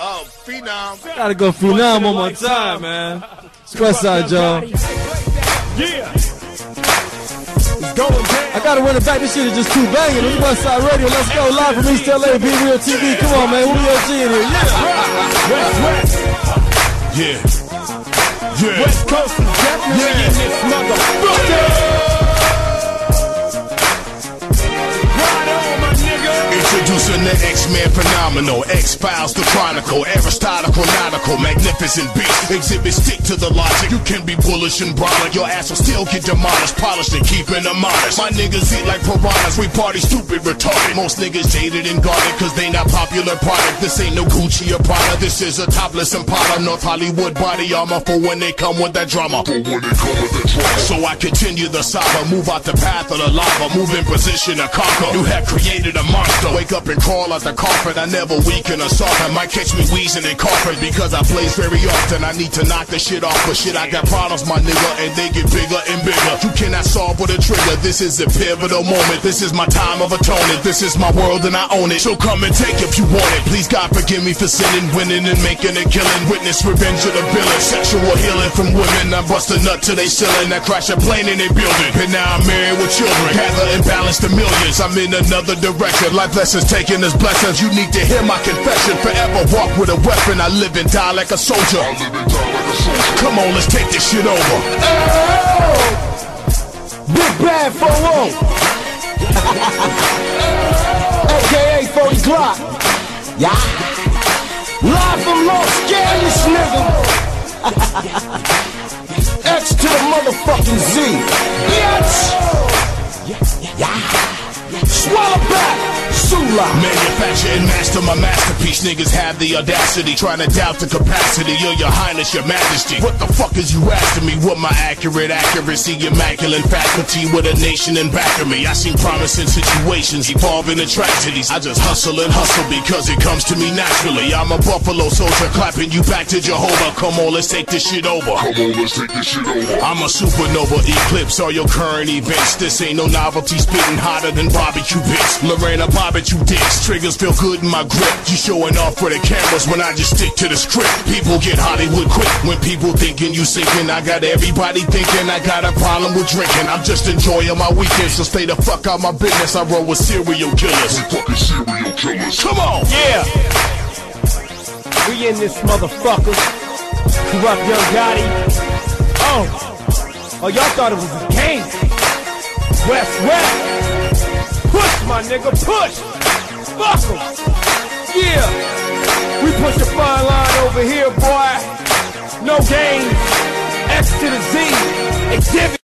Oh, Phenom. Gotta go Phenom one more time, man. Westside, Joe. Yeah. I gotta run it back. This shit is just too banging. It's Westside Radio. Let's go live from East LA. Be Real TV. Come on, man. We're OG in here. Yeah. Yeah. West Coast is definitely in this motherfucker. Introducing the X-Men phenomenal, X-Files, the Chronicle, Aristotle, Chronological, magnificent beast. Exhibit stick to the logic. You can be bullish and brolic. Your ass will still get demolished, polished and keeping them honest. My niggas eat like piranhas. We party stupid, retarded. Most niggas jaded and guarded cause they not popular product. This ain't no Gucci or Prada. This is a topless Impala. North Hollywood body armor for when they come with that drama. So I continue the saga. Move out the path of the lava. Move in position to conquer. You have created a monster. Wake up and crawl out the coffin. I never weaken or soften. Might catch me wheezing and coughing because I blaze very often. I need to knock the shit off, but shit, I got problems, my nigga, and they get bigger and bigger. You cannot solve with a trigger. This is a pivotal moment. This is my time of atonement. This is my world and I own it. So come and take if you want it. Please God forgive me for sinning, winning and making a killing. Witness revenge of the villain. Sexual healing from women. I bust a nut till they ceiling. I crash a plane in their building. And now I'm married with children. Gather and balance the millions. I'm in another direction. Life lessons taking as blessings. You need to hear my confession. Forever walk with a weapon. I live and die like a soldier. Come on, let's take this shit over. Oh! Big Bad 4-0. AKA 40 Glock. Yeah. Live from Los Angeles, nigga. X to the motherfucking Z. Bitch. Yeah. Swallow back. Sula. Manufacture and master my masterpiece. Niggas have the audacity, trying to doubt the capacity of your highness, your majesty. What the fuck is you asking me? What my accurate accuracy, immaculate faculty with a nation in back of me? I seen promising situations evolving into tragedies. I just hustle and hustle because it comes to me naturally. I'm a Buffalo soldier clapping you back to Jehovah. Come on, let's take this shit over. Come on, let's take this shit over. I'm a supernova, eclipse all your current events. This ain't no novelty, spitting hotter than barbecue bits. Lorena Barbecue dicks, triggers feel good in my grip. You showing off for the cameras when I just stick to the script. People get Hollywood quick when people thinking you sinking. I got everybody thinking I got a problem with drinking. I'm just enjoying my weekend, so stay the fuck out my business. I roll with serial killers. We fucking serial killers. Come on! Yeah! We in this motherfucker. Corrupt Young Gotti. Oh, y'all thought it was a game. West. Push, my nigga, push! Fuck em! Yeah! We push a fine line over here, boy! No games! X to the Z! Exhibit!